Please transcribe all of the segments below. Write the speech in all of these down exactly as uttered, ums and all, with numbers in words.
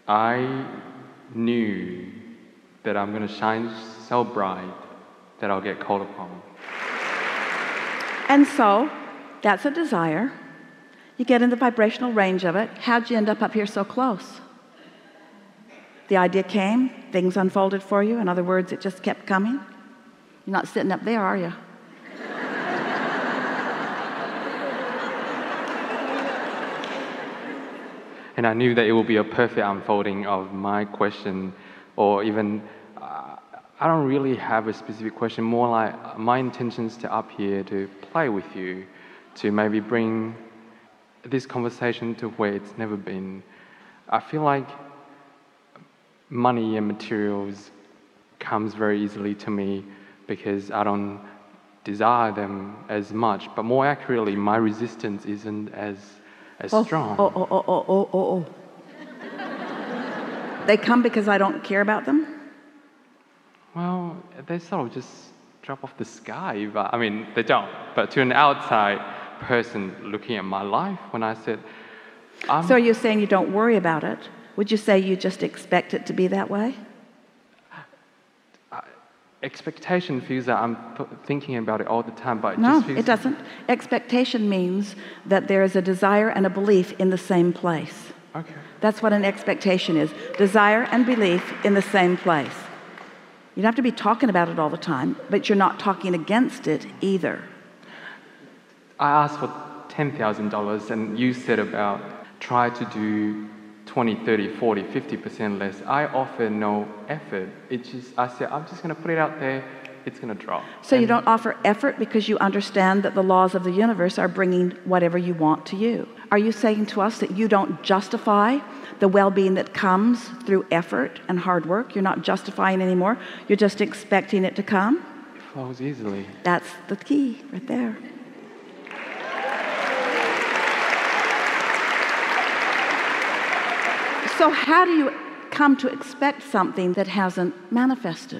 I knew that I'm going to shine so bright that I'll get called upon. And so, that's a desire. You get in the vibrational range of it. How'd you end up up here so close? The idea came, things unfolded for you. In other words, it just kept coming. You're not sitting up there, are you? And I knew that it would be a perfect unfolding of my question, or even, uh, I don't really have a specific question, more like my intentions to up here to play with you, to maybe bring this conversation to where it's never been. I feel like money and materials comes very easily to me because I don't desire them as much, but more accurately, my resistance isn't as as oh, strong. Oh, oh, oh, oh, oh, oh, oh. They come because I don't care about them? Well, they sort of just drop off the sky. But, I mean, they don't. But to an outside person looking at my life, when I said, I'm so are you saying you don't worry about it? Would you say you just expect it to be that way? Expectation feels that I'm thinking about it all the time, but it no, just feels... it doesn't. Expectation means that there is a desire and a belief in the same place. Okay. That's what an expectation is. Desire and belief in the same place. You don't have to be talking about it all the time, but you're not talking against it either. I asked for ten thousand dollars, and you said about try to do twenty, thirty, forty, fifty percent less. I offer no effort. It's just, I said, I'm just going to put it out there. It's going to drop. So and you don't offer effort because you understand that the laws of the universe are bringing whatever you want to you. Are you saying to us that you don't justify the well-being that comes through effort and hard work? You're not justifying anymore. You're just expecting it to come? It flows easily. That's the key right there. So how do you come to expect something that hasn't manifested?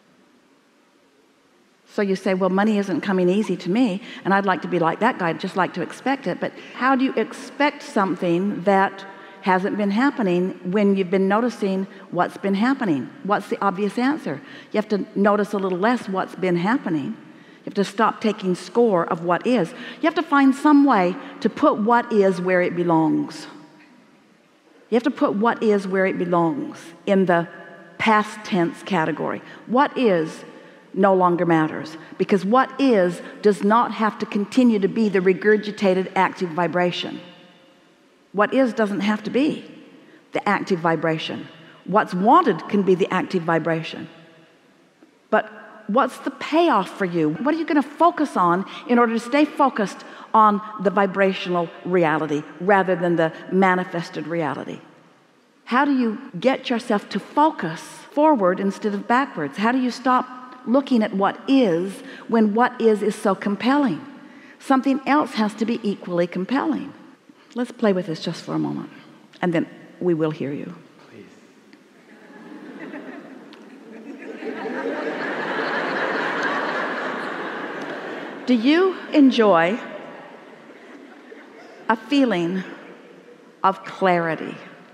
So you say, well, money isn't coming easy to me, and I'd like to be like that guy, I'd just like to expect it. But how do you expect something that hasn't been happening when you've been noticing what's been happening? What's the obvious answer? You have to notice a little less what's been happening. You have to stop taking score of what is. You have to find some way to put what is where it belongs. You have to put what is where it belongs in the past tense category. What is no longer matters, because what is does not have to continue to be the regurgitated active vibration. What is doesn't have to be the active vibration. What's wanted can be the active vibration. But what's the payoff for you? What are you going to focus on in order to stay focused on the vibrational reality rather than the manifested reality? How do you get yourself to focus forward instead of backwards? How do you stop looking at what is when what is is so compelling? Something else has to be equally compelling. Let's play with this just for a moment, and then we will hear you. Please. Do you enjoy a feeling of clarity?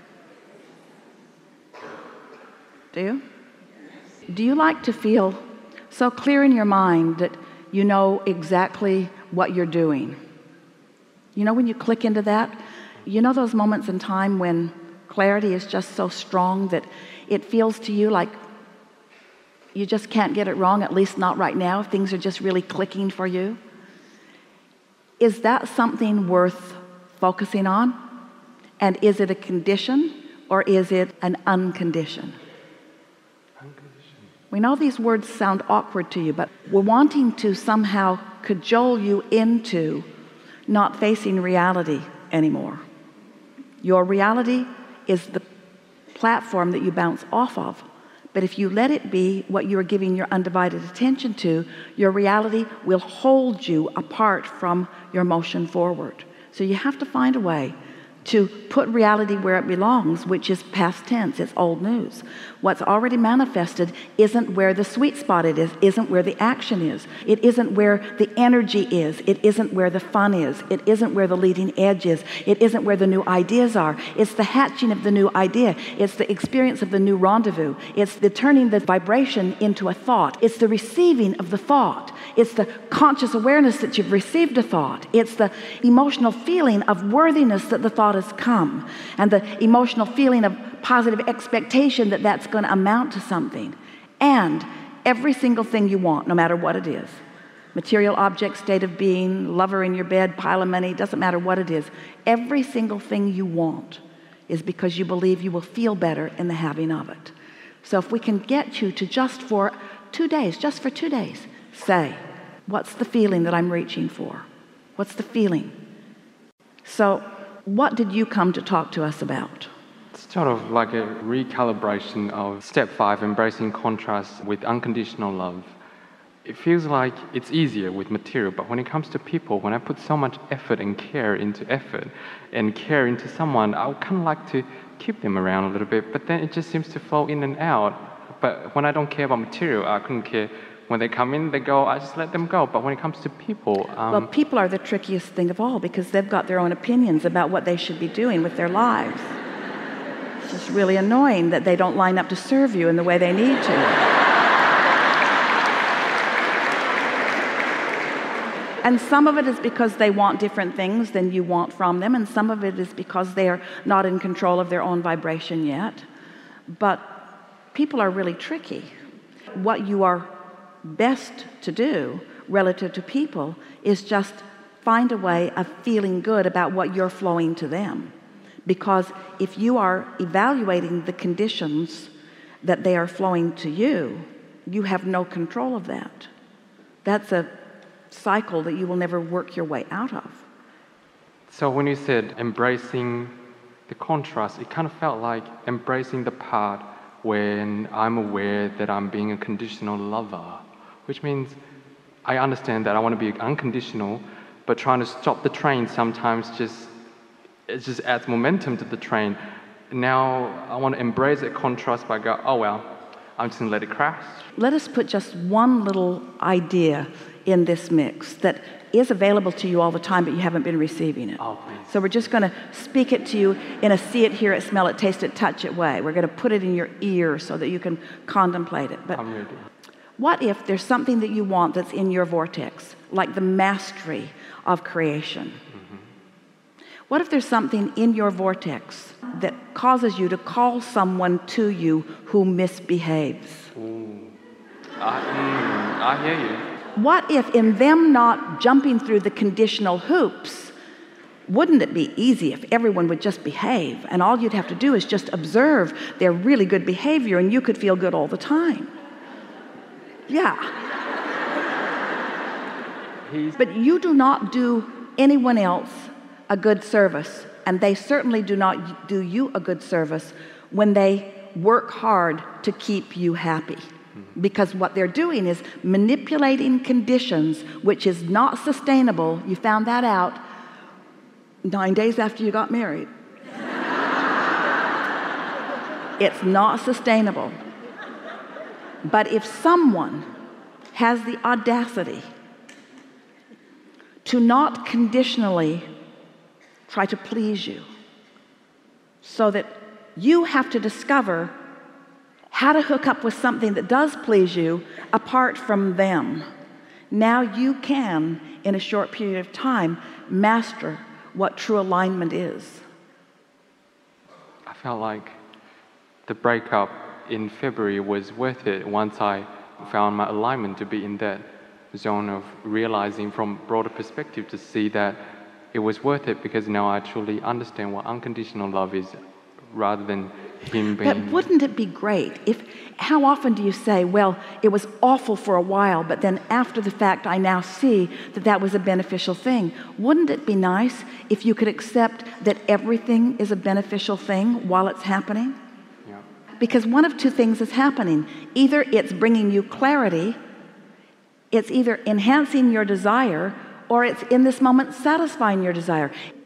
Do you? Do you like to feel so clear in your mind that you know exactly what you're doing? You know when you click into that? You know those moments in time when clarity is just so strong that it feels to you like you just can't get it wrong, at least not right now. Things are just really clicking for you. Is that something worth focusing on? And is it a condition or is it an unconditioned? We know these words sound awkward to you, but we're wanting to somehow cajole you into not facing reality anymore. Your reality is the platform that you bounce off of. But if you let it be what you are giving your undivided attention to, your reality will hold you apart from your motion forward. So you have to find a way to put reality where it belongs, which is past tense, it's old news. What's already manifested isn't where the sweet spot it is, isn't where the action is. It isn't where the energy is. It isn't where the fun is. It isn't where the leading edge is. It isn't where the new ideas are. It's the hatching of the new idea. It's the experience of the new rendezvous. It's the turning the vibration into a thought. It's the receiving of the thought. It's the conscious awareness that you've received a thought. It's the emotional feeling of worthiness that the thought has come, and the emotional feeling of positive expectation that that's going to amount to something. And every single thing you want, no matter what it is, material object, state of being, lover in your bed, pile of money, doesn't matter what it is, every single thing you want is because you believe you will feel better in the having of it. So if we can get you to just for two days, just for two days, say, what's the feeling that I'm reaching for? What's the feeling? So what did you come to talk to us about? It's sort of like a recalibration of step five, embracing contrast with unconditional love. It feels like it's easier with material, but when it comes to people, when I put so much effort and care into effort and care into someone, I would kind of like to keep them around a little bit, but then it just seems to flow in and out. But when I don't care about material, I couldn't care. When they come in, they go, I just let them go. But when it comes to people... Um, well, people are the trickiest thing of all because they've got their own opinions about what they should be doing with their lives. It's just really annoying that they don't line up to serve you in the way they need to. And some of it is because they want different things than you want from them, and some of it is because they're not in control of their own vibration yet. But people are really tricky. What you are best to do relative to people is just find a way of feeling good about what you're flowing to them. Because if you are evaluating the conditions that they are flowing to you, you have no control of that. That's a cycle that you will never work your way out of. So when you said embracing the contrast, it kind of felt like embracing the part when I'm aware that I'm being a conditional lover, which means I understand that I want to be unconditional, but trying to stop the train sometimes just it just adds momentum to the train. Now I want to embrace that contrast by go, oh well, I'm just going to let it crash. Let us put just one little idea in this mix that is available to you all the time, but you haven't been receiving it. Oh, please. So we're just going to speak it to you in a see it, hear it, smell it, taste it, touch it way. We're going to put it in your ear so that you can contemplate it. But I'm ready. What if there's something that you want that's in your vortex, like the mastery of creation? Mm-hmm. What if there's something in your vortex that causes you to call someone to you who misbehaves? Ooh. I, mm, I hear you. What if in them not jumping through the conditional hoops, wouldn't it be easy if everyone would just behave and all you'd have to do is just observe their really good behavior and you could feel good all the time? Yeah. He's... But you do not do anyone else a good service, and they certainly do not do you a good service when they work hard to keep you happy. Because what they're doing is manipulating conditions, which is not sustainable. You found that out nine days after you got married. It's not sustainable. But if someone has the audacity to not conditionally try to please you, so that you have to discover how to hook up with something that does please you apart from them, now you can, in a short period of time, master what true alignment is. I felt like the breakup in February was worth it once I found my alignment to be in that zone of realizing from broader perspective to see that it was worth it because now I truly understand what unconditional love is rather than him being... But wouldn't it be great if, how often do you say, well, it was awful for a while, but then after the fact I now see that that was a beneficial thing. Wouldn't it be nice if you could accept that everything is a beneficial thing while it's happening? Yeah. Because one of two things is happening. Either it's bringing you clarity, it's either enhancing your desire, or it's in this moment satisfying your desire.